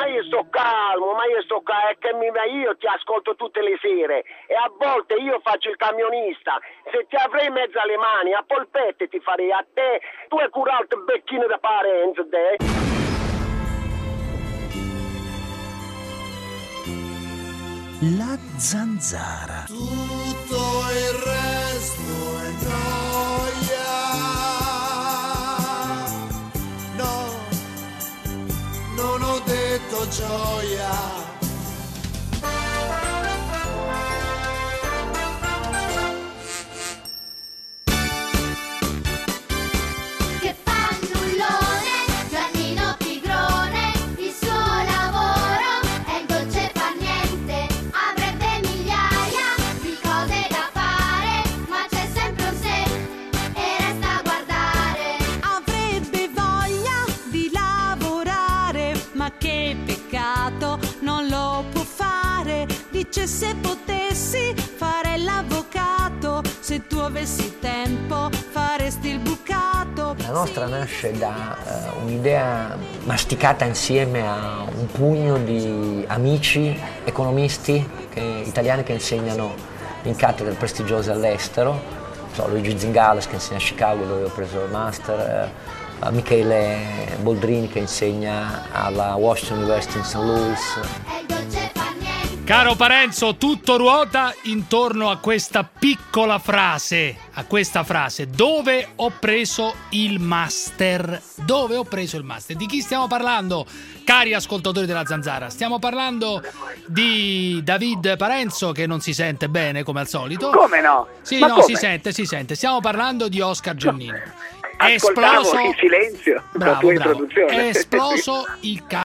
io sto calmo, è che io ti ascolto tutte le sere e a volte io faccio il camionista. Se ti avrei in mezzo alle mani, a polpette ti farei a te, tu hai curato il becchino da parenza, te. La zanzara. Tutto il resto è gioia. No, non ho detto gioia. Se potessi fare l'avvocato, se tu avessi tempo faresti il bucato. La nostra nasce da un'idea masticata insieme a un pugno di amici economisti italiani che insegnano in cattedre prestigiose all'estero. Luigi Zingales che insegna a Chicago, dove ho preso il master, Michele Boldrini che insegna alla Washington University in St. Louis. Caro Parenzo, tutto ruota intorno a questa piccola frase, dove ho preso il master? Dove ho preso il master? Di chi stiamo parlando, cari ascoltatori della Zanzara? Stiamo parlando di David Parenzo, che non si sente bene come al solito. Come no? Sì, ma no, come? si sente. Stiamo parlando di Oscar Giannino. Ascoltavo in silenzio la tua introduzione. È esploso il